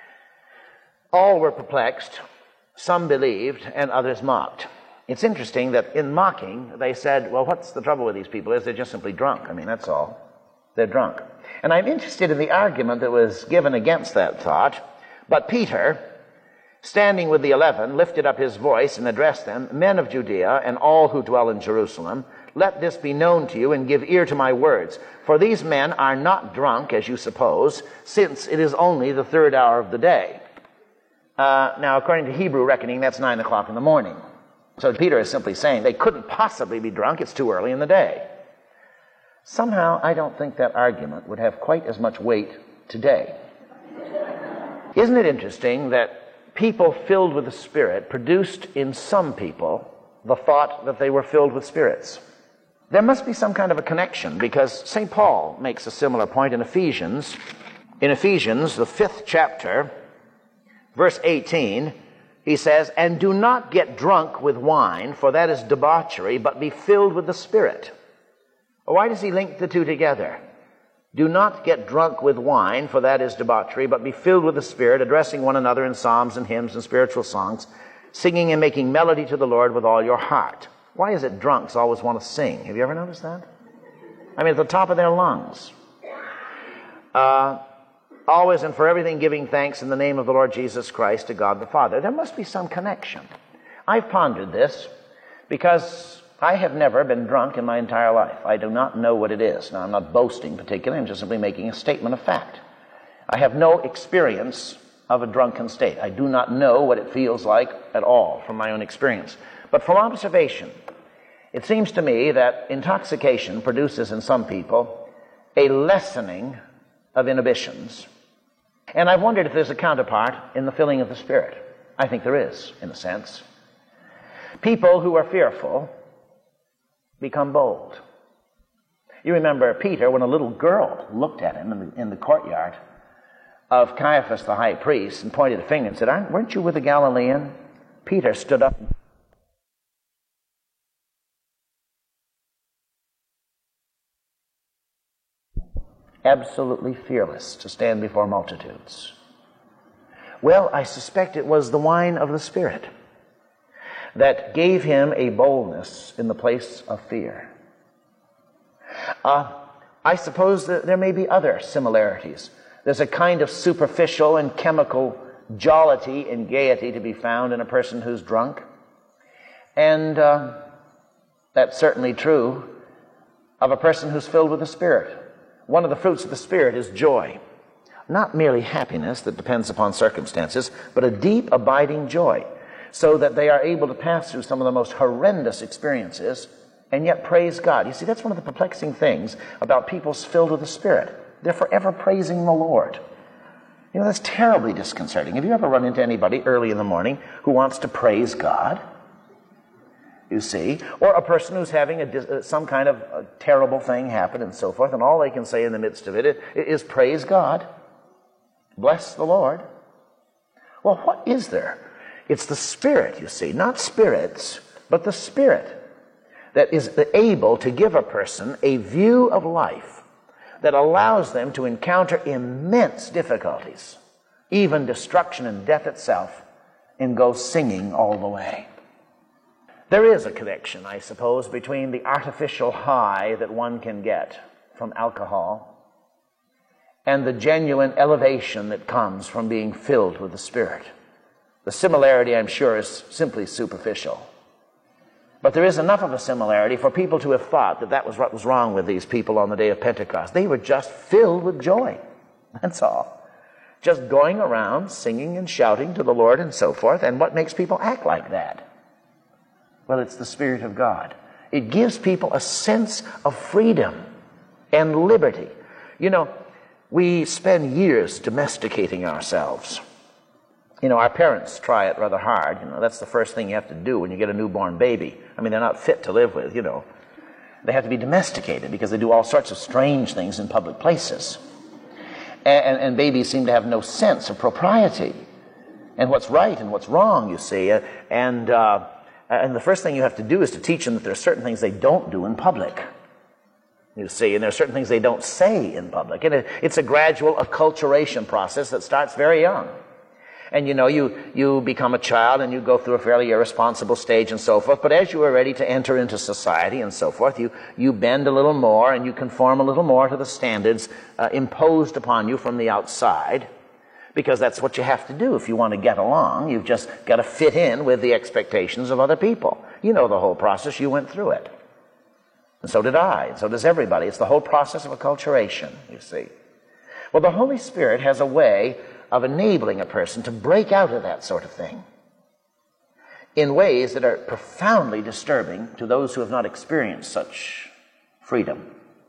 All were perplexed, some believed, and others mocked. It's interesting that in mocking, they said, well, what's the trouble with these people? They're just simply drunk. I mean, that's all. They're drunk. And I'm interested in the argument that was given against that thought. But Peter, standing with the 11, lifted up his voice and addressed them, men of Judea and all who dwell in Jerusalem, let this be known to you and give ear to my words. For these men are not drunk, as you suppose, since it is only the 3rd hour of the day. Now, according to Hebrew reckoning, that's 9 o'clock in the morning. So Peter is simply saying they couldn't possibly be drunk. It's too early in the day. Somehow, I don't think that argument would have quite as much weight today. Isn't it interesting that people filled with the Spirit produced in some people the thought that they were filled with spirits? There must be some kind of a connection, because St. Paul makes a similar point in Ephesians. In Ephesians, the 5th chapter, verse 18, he says, and do not get drunk with wine, for that is debauchery, but be filled with the Spirit. Why does he link the two together? Do not get drunk with wine, for that is debauchery, but be filled with the Spirit, addressing one another in psalms and hymns and spiritual songs, singing and making melody to the Lord with all your heart. Why is it drunks always want to sing? Have you ever noticed that? I mean, at the top of their lungs. Always and for everything giving thanks in the name of the Lord Jesus Christ to God the Father. There must be some connection. I've pondered this because I have never been drunk in my entire life. I do not know what it is. Now, I'm not boasting particularly. I'm just simply making a statement of fact. I have no experience of a drunken state. I do not know what it feels like at all from my own experience. But from observation, it seems to me that intoxication produces in some people a lessening of inhibitions. And I've wondered if there's a counterpart in the filling of the Spirit. I think there is, in a sense. People who are fearful become bold. You remember Peter, when a little girl looked at him in the courtyard of Caiaphas the high priest and pointed a finger and said, weren't you with the Galilean? Peter stood up. Absolutely fearless to stand before multitudes. Well, I suspect it was the wine of the Spirit that gave him a boldness in the place of fear. I suppose that there may be other similarities. There's a kind of superficial and chemical jollity and gaiety to be found in a person who's drunk. And that's certainly true of a person who's filled with the Spirit. One of the fruits of the Spirit is joy. Not merely happiness that depends upon circumstances, but a deep, abiding joy, so that they are able to pass through some of the most horrendous experiences and yet praise God. You see, that's one of the perplexing things about people filled with the Spirit. They're forever praising the Lord. You know, that's terribly disconcerting. Have you ever run into anybody early in the morning who wants to praise God? You see, or a person who's having some kind of a terrible thing happen and so forth, and all they can say in the midst of it is praise God, bless the Lord. Well, what is there? It's the Spirit, you see, not spirits, but the Spirit that is able to give a person a view of life that allows them to encounter immense difficulties, even destruction and death itself, and go singing all the way. There is a connection, I suppose, between the artificial high that one can get from alcohol and the genuine elevation that comes from being filled with the Spirit. The similarity, I'm sure, is simply superficial. But there is enough of a similarity for people to have thought that that was what was wrong with these people on the day of Pentecost. They were just filled with joy. That's all. Just going around singing and shouting to the Lord and so forth. And what makes people act like that? Well, it's the Spirit of God. It gives people a sense of freedom and liberty. You know, we spend years domesticating ourselves. You know, our parents try it rather hard. You know, that's the first thing you have to do when you get a newborn baby. I mean, they're not fit to live with, you know. They have to be domesticated because they do all sorts of strange things in public places. And babies seem to have no sense of propriety and what's right and what's wrong, you see. And the first thing you have to do is to teach them that there are certain things they don't do in public, you see, and there are certain things they don't say in public. And it's a gradual acculturation process that starts very young. And, you know, you become a child and you go through a fairly irresponsible stage and so forth. But as you are ready to enter into society and so forth, you bend a little more and you conform a little more to the standards imposed upon you from the outside, because that's what you have to do if you want to get along. You've just got to fit in with the expectations of other people. You know the whole process. You went through it. And so did I. And so does everybody. It's the whole process of acculturation, you see. Well, the Holy Spirit has a way of enabling a person to break out of that sort of thing in ways that are profoundly disturbing to those who have not experienced such freedom,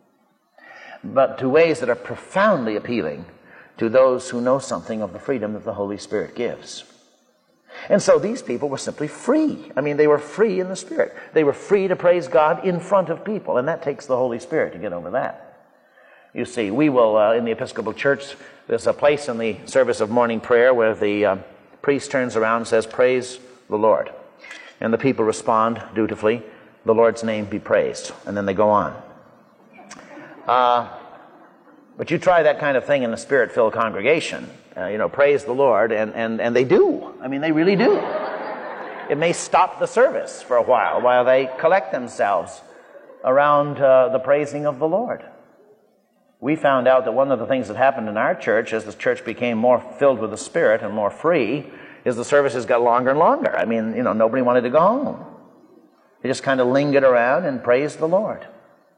but to ways that are profoundly appealing to those who know something of the freedom that the Holy Spirit gives. And so these people were simply free. I mean, they were free in the Spirit. They were free to praise God in front of people, and that takes the Holy Spirit to get over that. You see, we will, in the Episcopal Church, there's a place in the service of morning prayer where the priest turns around and says, "Praise the Lord." And the people respond dutifully, "The Lord's name be praised." And then they go on. But you try that kind of thing in a Spirit-filled congregation, you know, praise the Lord, and they do. I mean, they really do. It may stop the service for a while they collect themselves around the praising of the Lord. We found out that one of the things that happened in our church as the church became more filled with the Spirit and more free is the services got longer and longer. I mean, you know, nobody wanted to go home. They just kind of lingered around and praised the Lord.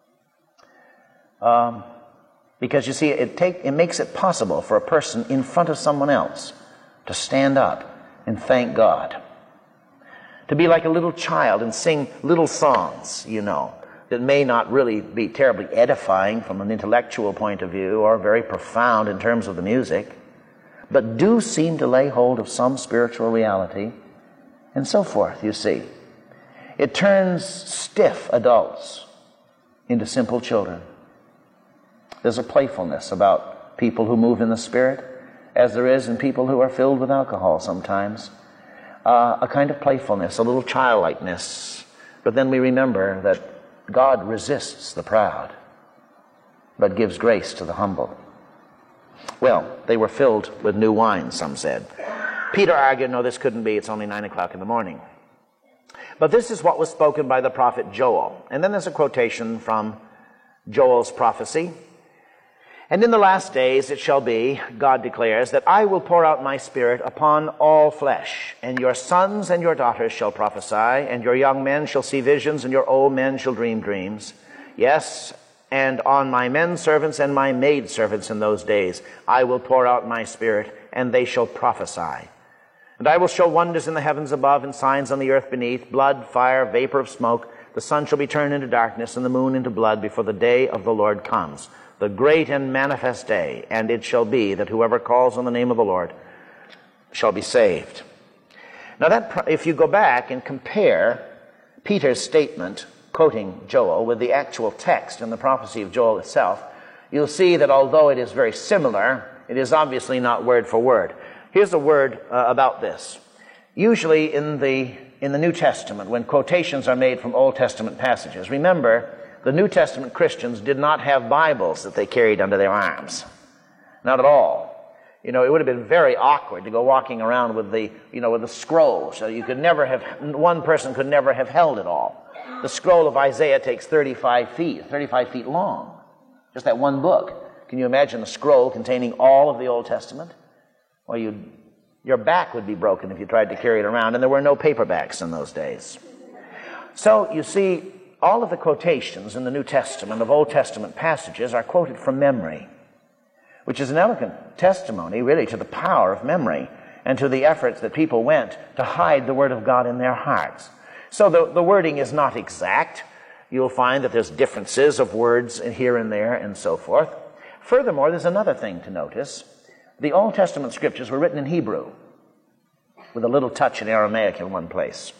Because you see, it makes it possible for a person in front of someone else to stand up and thank God. To be like a little child and sing little songs, you know, that may not really be terribly edifying from an intellectual point of view or very profound in terms of the music, but do seem to lay hold of some spiritual reality, and so forth, you see. It turns stiff adults into simple children. There's a playfulness about people who move in the Spirit, as there is in people who are filled with alcohol sometimes. A kind of playfulness, a little childlikeness. But then we remember that God resists the proud, but gives grace to the humble. Well, they were filled with new wine, some said. Peter argued, no, this couldn't be. It's only 9 o'clock in the morning. But this is what was spoken by the prophet Joel. And then there's a quotation from Joel's prophecy. "And in the last days it shall be, God declares, that I will pour out my Spirit upon all flesh, and your sons and your daughters shall prophesy, and your young men shall see visions, and your old men shall dream dreams. Yes, and on my men servants and my maid servants in those days I will pour out my Spirit, and they shall prophesy. And I will show wonders in the heavens above, and signs on the earth beneath, blood, fire, vapor of smoke. The sun shall be turned into darkness, and the moon into blood, before the day of the Lord comes, the great and manifest day. And it shall be that whoever calls on the name of the Lord shall be saved." Now that, if you go back and compare Peter's statement, quoting Joel, with the actual text in the prophecy of Joel itself, you'll see that although it is very similar, it is obviously not word for word. Here's a word about this. Usually in the in the New Testament, when quotations are made from Old Testament passages, remember, the New Testament Christians did not have Bibles that they carried under their arms. Not at all. It would have been very awkward to go walking around with the scroll. So one person could never have held it all. The scroll of Isaiah takes 35 feet long. Just that one book. Can you imagine a scroll containing all of the Old Testament? Well, your back would be broken if you tried to carry it around, and there were no paperbacks in those days. So, you see, all of the quotations in the New Testament of Old Testament passages are quoted from memory, which is an elegant testimony, really, to the power of memory and to the efforts that people went to hide the Word of God in their hearts. So the wording is not exact. You'll find that there's differences of words here and there and so forth. Furthermore, there's another thing to notice. The Old Testament scriptures were written in Hebrew, with a little touch in Aramaic in one place.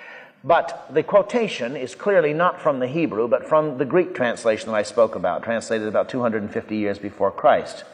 But the quotation is clearly not from the Hebrew, but from the Greek translation that I spoke about, translated about 250 years before Christ.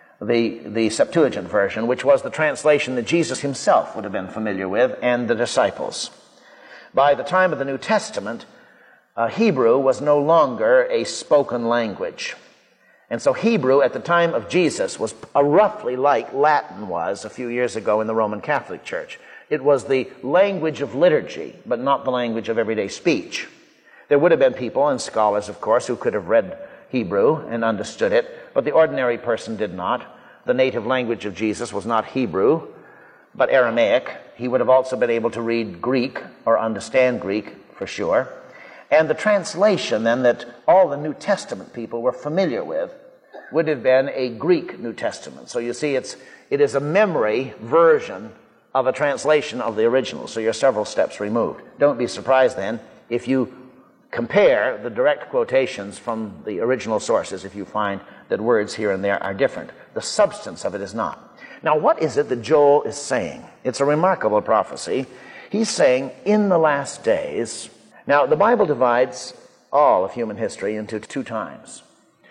The Septuagint version, which was the translation that Jesus himself would have been familiar with, and the disciples. By the time of the New Testament, Hebrew was no longer a spoken language. And so Hebrew at the time of Jesus was roughly like Latin was a few years ago in the Roman Catholic Church. It was the language of liturgy, but not the language of everyday speech. There would have been people, and scholars, of course, who could have read Hebrew and understood it, but the ordinary person did not. The native language of Jesus was not Hebrew, but Aramaic. He would have also been able to read Greek or understand Greek for sure. And the translation then that all the New Testament people were familiar with would have been a Greek New Testament. So you see, it is a memory version of a translation of the original. So you're several steps removed. Don't be surprised then if you compare the direct quotations from the original sources, if you find that words here and there are different. The substance of it is not. Now, what is it that Joel is saying? It's a remarkable prophecy. He's saying, in the last days. Now, the Bible divides all of human history into two times.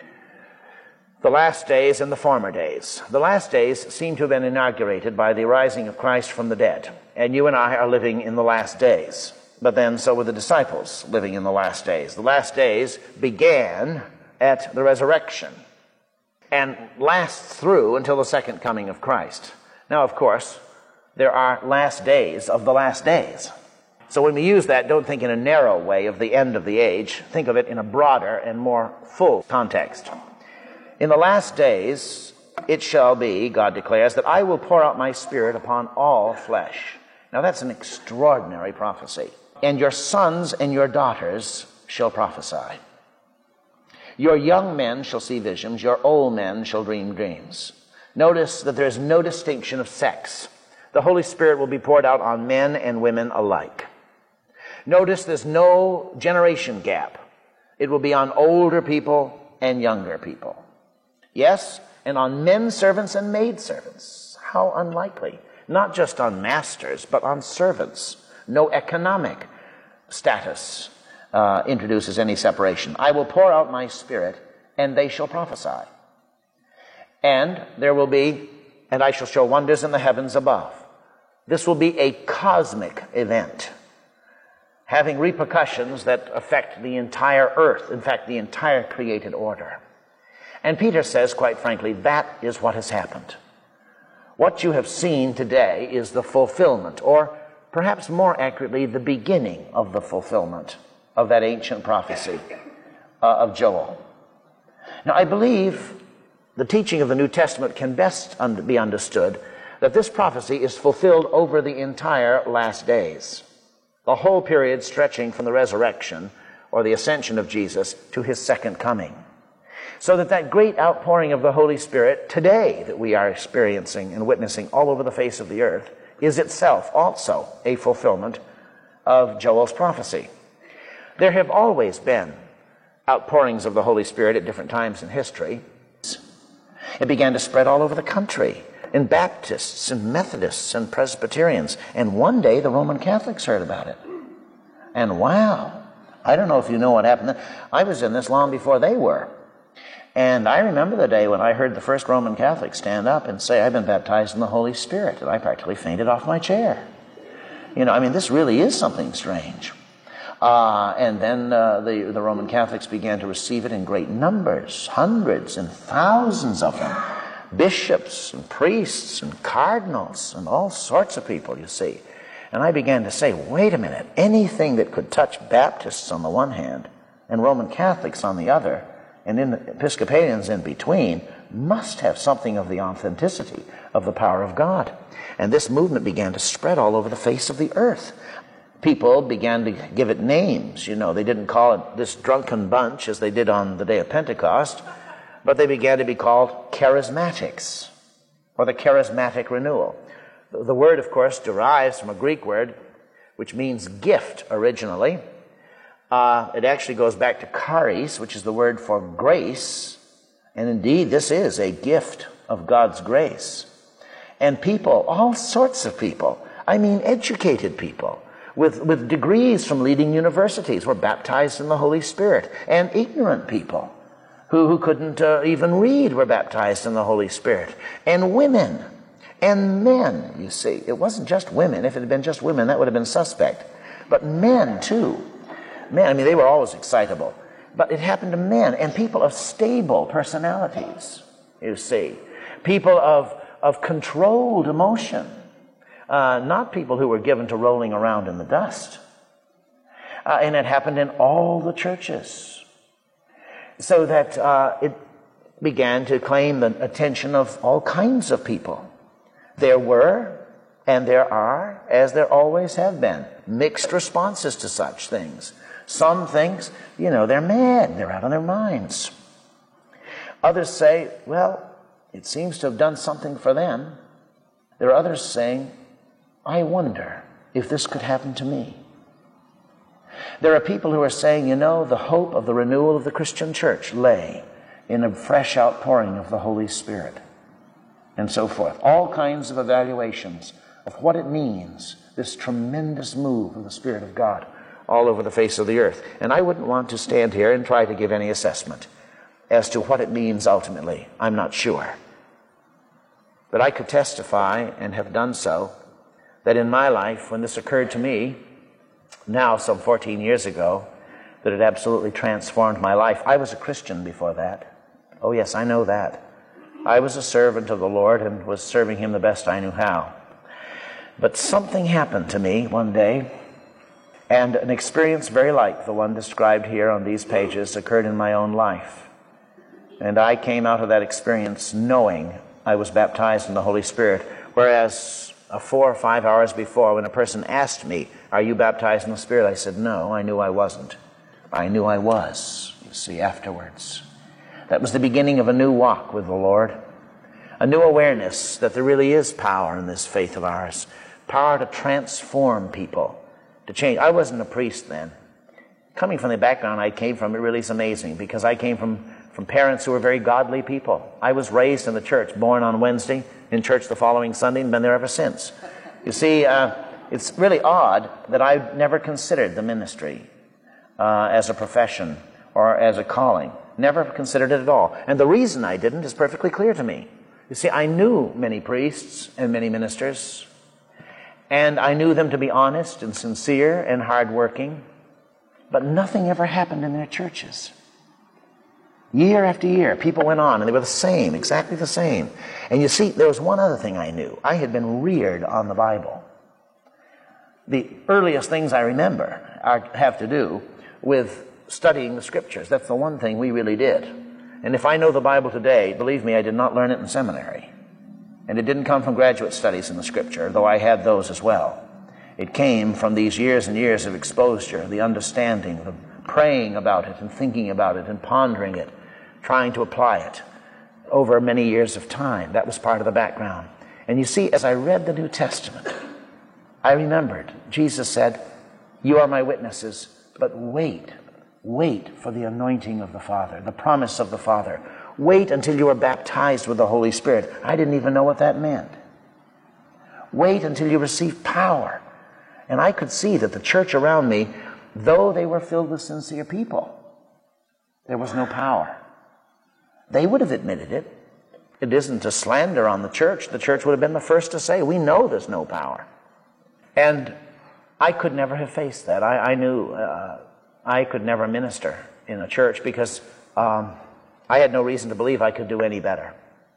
The last days and the former days. The last days seem to have been inaugurated by the rising of Christ from the dead. And you and I are living in the last days. But then so were the disciples living in the last days. The last days began at the resurrection and lasts through until the second coming of Christ. Now, of course, there are last days of the last days. So when we use that, don't think in a narrow way of the end of the age. Think of it in a broader and more full context. In the last days, it shall be, God declares, that I will pour out my Spirit upon all flesh. Now that's an extraordinary prophecy. And your sons and your daughters shall prophesy. Your young men shall see visions, your old men shall dream dreams. Notice that there is no distinction of sex. The Holy Spirit will be poured out on men and women alike. Notice there's no generation gap. It will be on older people and younger people. Yes, and on men servants and maid servants. How unlikely. Not just on masters, but on servants. No economic status introduces any separation. I will pour out my Spirit, and they shall prophesy. And there will be, and I shall show wonders in the heavens above. This will be a cosmic event, having repercussions that affect the entire earth, in fact, the entire created order. And Peter says, quite frankly, that is what has happened. What you have seen today is the fulfillment, or perhaps more accurately, the beginning of the fulfillment of that ancient prophecy of Joel. Now, I believe the teaching of the New Testament can best be understood that this prophecy is fulfilled over the entire last days, the whole period stretching from the resurrection or the ascension of Jesus to his second coming. So that great outpouring of the Holy Spirit today that we are experiencing and witnessing all over the face of the earth is itself also a fulfillment of Joel's prophecy. There have always been outpourings of the Holy Spirit at different times in history. It began to spread all over the country in Baptists and Methodists and Presbyterians. And one day the Roman Catholics heard about it. And wow, I don't know if you know what happened. I was in this long before they were. And I remember the day when I heard the first Roman Catholic stand up and say, I've been baptized in the Holy Spirit. And I practically fainted off my chair. This really is something strange. And then the Roman Catholics began to receive it in great numbers, hundreds and thousands of them. Bishops and priests and cardinals and all sorts of people, you see. And I began to say, wait a minute, anything that could touch Baptists on the one hand and Roman Catholics on the other, and Episcopalians in between, must have something of the authenticity of the power of God. And this movement began to spread all over the face of the earth. People began to give it names. They didn't call it this drunken bunch as they did on the day of Pentecost, but they began to be called charismatics, or the charismatic renewal. The word, of course, derives from a Greek word which means gift originally. It actually goes back to charis, which is the word for grace. And indeed, this is a gift of God's grace. And people, all sorts of people, educated people, with degrees from leading universities, were baptized in the Holy Spirit. And ignorant people who couldn't even read were baptized in the Holy Spirit. And women and men, you see. It wasn't just women. If it had been just women, that would have been suspect. But men, too. Men, they were always excitable. But it happened to men and people of stable personalities, you see. People of controlled emotion. Not people who were given to rolling around in the dust. And it happened in all the churches. So that it began to claim the attention of all kinds of people. There were, and there are, as there always have been, mixed responses to such things. Some things, they're mad, they're out of their minds. Others say, well, it seems to have done something for them. There are others saying, I wonder if this could happen to me. There are people who are saying, the hope of the renewal of the Christian church lay in a fresh outpouring of the Holy Spirit, and so forth. All kinds of evaluations of what it means, this tremendous move of the Spirit of God all over the face of the earth. And I wouldn't want to stand here and try to give any assessment as to what it means ultimately. I'm not sure. But I could testify, and have done so, that in my life, when this occurred to me, now some 14 years ago, that it absolutely transformed my life. I was a Christian before that. Oh yes, I know that. I was a servant of the Lord and was serving Him the best I knew how. But something happened to me one day, and an experience very like the one described here on these pages occurred in my own life. And I came out of that experience knowing I was baptized in the Holy Spirit, whereas 4 or 5 hours before, when a person asked me, are you baptized in the Spirit? I said, no, I knew I wasn't. I knew I was, you see, afterwards. That was the beginning of a new walk with the Lord, a new awareness that there really is power in this faith of ours, power to transform people, to change. I wasn't a priest then. Coming from the background I came from, it really is amazing, because I came from parents who were very godly people. I was raised in the church, born on Wednesday, in church the following Sunday, and been there ever since. You see, it's really odd that I never considered the ministry as a profession or as a calling. Never considered it at all. And the reason I didn't is perfectly clear to me. You see, I knew many priests and many ministers, and I knew them to be honest and sincere and hardworking, but nothing ever happened in their churches. Year after year, people went on, and they were the same, exactly the same. And you see, there was one other thing I knew. I had been reared on the Bible. The earliest things I remember have to do with studying the Scriptures. That's the one thing we really did. And if I know the Bible today, believe me, I did not learn it in seminary. And it didn't come from graduate studies in the Scripture, though I had those as well. It came from these years and years of exposure, the understanding, the praying about it and thinking about it and pondering it, trying to apply it over many years of time. That was part of the background. And you see, as I read the New Testament, I remembered Jesus said, you are my witnesses, but wait for the anointing of the Father, the promise of the Father. Wait until you are baptized with the Holy Spirit. I didn't even know what that meant. Wait until you receive power. And I could see that the church around me, though they were filled with sincere people, there was no power. They would have admitted it. It isn't a slander on the church. The church would have been the first to say, we know there's no power. And I could never have faced that. I knew I could never minister in a church because I had no reason to believe I could do any better.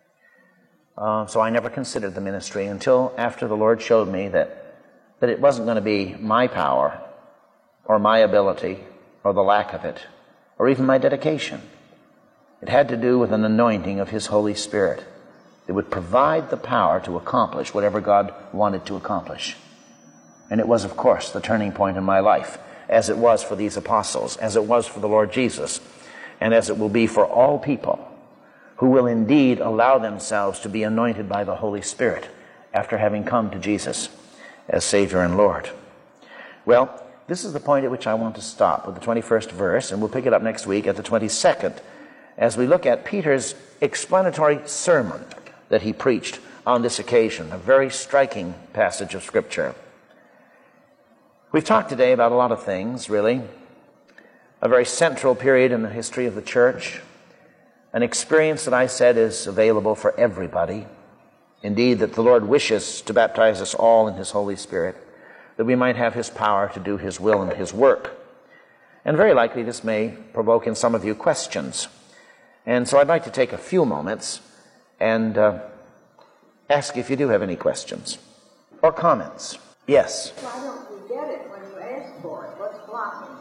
So I never considered the ministry until after the Lord showed me that it wasn't going to be my power or my ability or the lack of it or even my dedication. It had to do with an anointing of His Holy Spirit that would provide the power to accomplish whatever God wanted to accomplish. And it was, of course, the turning point in my life, as it was for these apostles, as it was for the Lord Jesus, and as it will be for all people who will indeed allow themselves to be anointed by the Holy Spirit after having come to Jesus as Savior and Lord. Well, this is the point at which I want to stop with the 21st verse, and we'll pick it up next week at the 22nd as we look at Peter's explanatory sermon that he preached on this occasion, a very striking passage of Scripture. We've talked today about a lot of things, really. A very central period in the history of the church, an experience that I said is available for everybody. Indeed, that the Lord wishes to baptize us all in His Holy Spirit, that we might have His power to do His will and His work. And very likely this may provoke in some of you questions. And so I'd like to take a few moments and ask if you do have any questions or comments. Yes? Why don't you get it when you ask for it? What's blocking?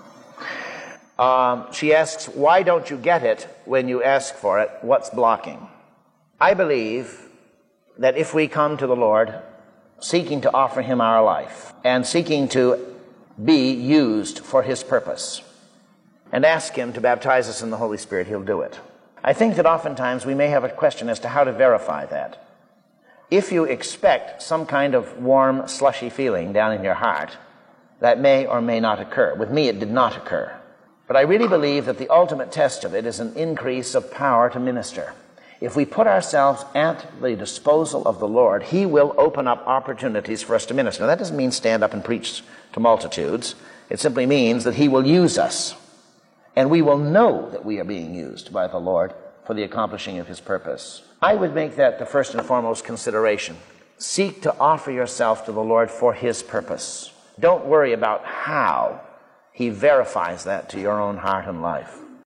She asks, why don't you get it when you ask for it? What's blocking? I believe that if we come to the Lord seeking to offer Him our life and seeking to be used for His purpose and ask Him to baptize us in the Holy Spirit, He'll do it. I think that oftentimes we may have a question as to how to verify that. If you expect some kind of warm, slushy feeling down in your heart, that may or may not occur. With me, it did not occur. But I really believe that the ultimate test of it is an increase of power to minister. If we put ourselves at the disposal of the Lord, He will open up opportunities for us to minister. Now, that doesn't mean stand up and preach to multitudes. It simply means that He will use us. And we will know that we are being used by the Lord for the accomplishing of His purpose. I would make that the first and foremost consideration. Seek to offer yourself to the Lord for His purpose. Don't worry about how He verifies that to your own heart and life.